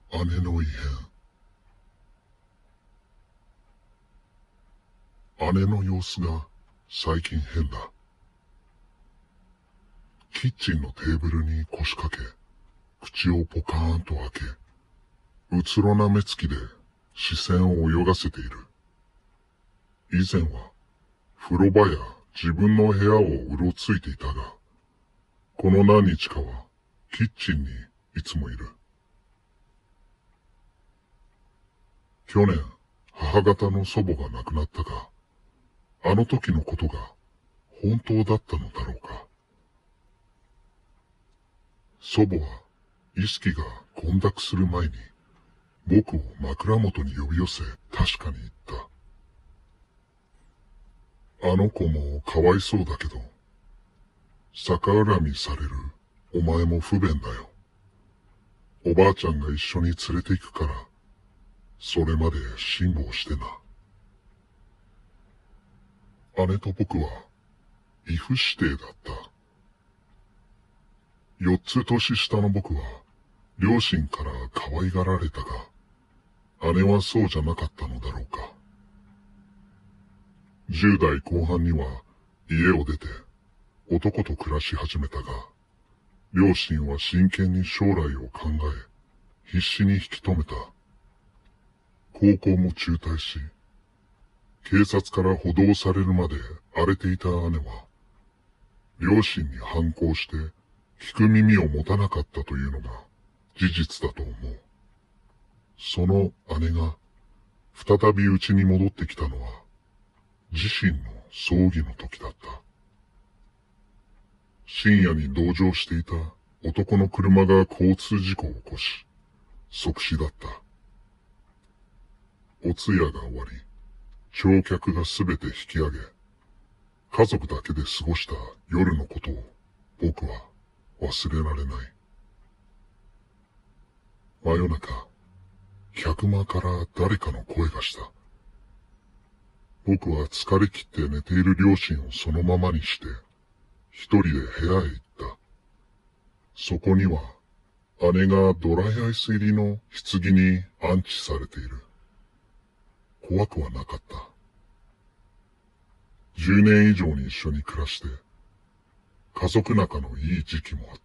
姉の異変。姉の様子が最近変だ。キッチンのテーブルに腰掛け、口をポカーンと開け、うつろな目つきで視線を泳がせている。以前は風呂場や自分の部屋をうろついていたが、この何日かはキッチンにいつもいる。去年、母方の祖母が亡くなったが、あの時のことが本当だったのだろうか。祖母は意識が混濁する前に僕を枕元に呼び寄せ確かに言った。あの子もかわいそうだけど、逆恨みされるお前も不便だよ。おばあちゃんが一緒に連れて行くから、それまで辛抱してな。姉と僕は、異父子弟だった。4つ年下の僕は、両親から可愛がられたが、姉はそうじゃなかったのだろうか。10代後半には、家を出て、男と暮らし始めたが、両親は真剣に将来を考え、必死に引き止めた。高校も中退し、警察から補導されるまで荒れていた姉は、両親に反抗して聞く耳を持たなかったというのが事実だと思う。その姉が再び家に戻ってきたのは、自身の葬儀の時だった。深夜に同乗していた男の車が交通事故を起こし、即死だった。お通夜が終わり、乗客がすべて引き上げ、家族だけで過ごした夜のことを僕は忘れられない。真夜中、客間から誰かの声がした。僕は疲れ切って寝ている両親をそのままにして、一人で部屋へ行った。そこには、姉がドライアイス入りの棺に安置されている。怖くはなかった。10年以上に一緒に暮らして、家族仲のいい時期もあった。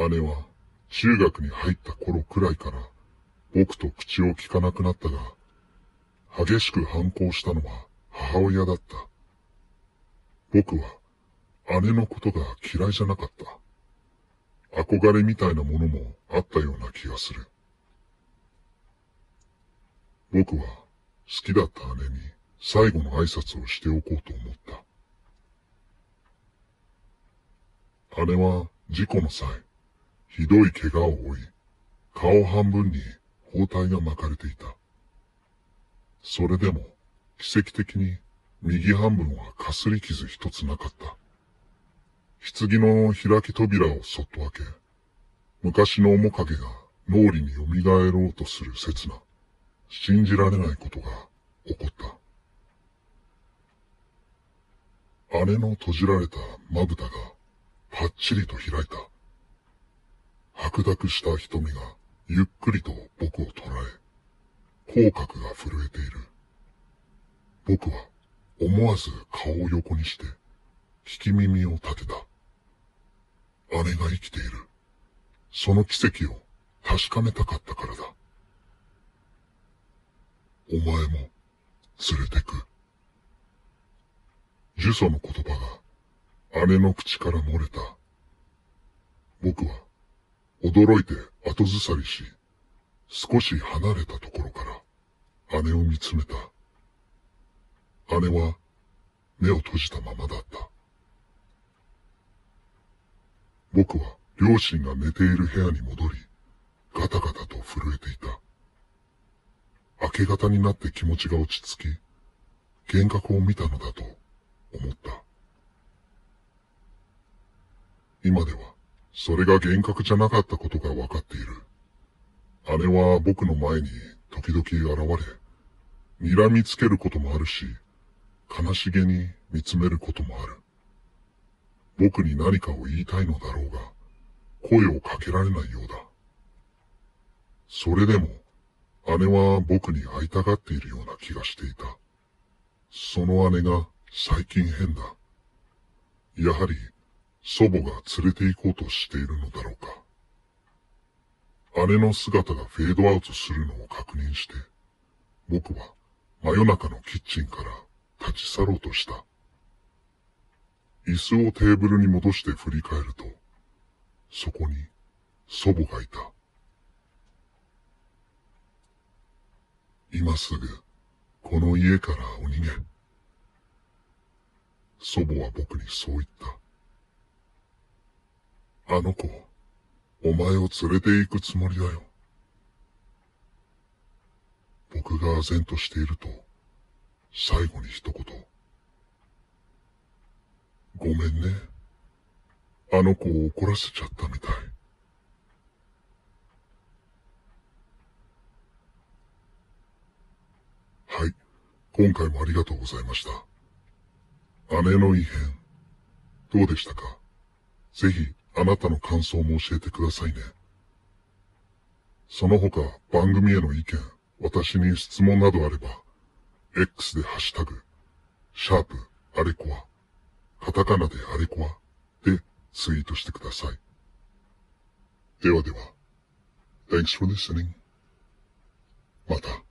姉は中学に入った頃くらいから僕と口を聞かなくなったが、激しく反抗したのは母親だった。僕は姉のことが嫌いじゃなかった。憧れみたいなものもあったような気がする。僕は好きだった姉に最後の挨拶をしておこうと思った。姉は事故の際、ひどい怪我を負い、顔半分に包帯が巻かれていた。それでも奇跡的に右半分はかすり傷一つなかった。棺の開き扉をそっと開け、昔の面影が脳裏に蘇ろうとする刹那、信じられないことが起こった。姉の閉じられたまぶたがパッチリと開いた。白濁した瞳がゆっくりと僕を捉え、口角が震えている。僕は思わず顔を横にして聞き耳を立てた。姉が生きている。その奇跡を確かめたかったからだ。お前も連れてく。呪詛の言葉が姉の口から漏れた。僕は驚いて後ずさりし、少し離れたところから姉を見つめた。姉は目を閉じたままだった。僕は両親が寝ている部屋に戻り、ガタガタと震えていた。明け方になって気持ちが落ち着き、幻覚を見たのだと思った。今ではそれが幻覚じゃなかったことがわかっている。姉は僕の前に時々現れ、睨みつけることもあるし、悲しげに見つめることもある。僕に何かを言いたいのだろうが、声をかけられないようだ。 それでも、姉は僕に会いたがっているような気がしていた。その姉が最近変だ。やはり、祖母が連れて行こうとしているのだろうか。姉の姿がフェードアウトするのを確認して、僕は真夜中のキッチンから立ち去ろうとした。椅子をテーブルに戻して振り返ると、そこに祖母がいた。今すぐ、この家からお逃げ。祖母は僕にそう言った。あの子、お前を連れて行くつもりだよ。僕が唖然としていると、最後に一言。ごめんね。あの子を怒らせちゃったみたい。はい。今回もありがとうございました。姉の異変、どうでしたか？ぜひ、あなたの感想も教えてくださいね。その他、番組への意見、私に質問などあれば、X でハッシュタグ、あれこわ、カタカナであれこわでツイートしてください。ではでは、Thanks for listening. また。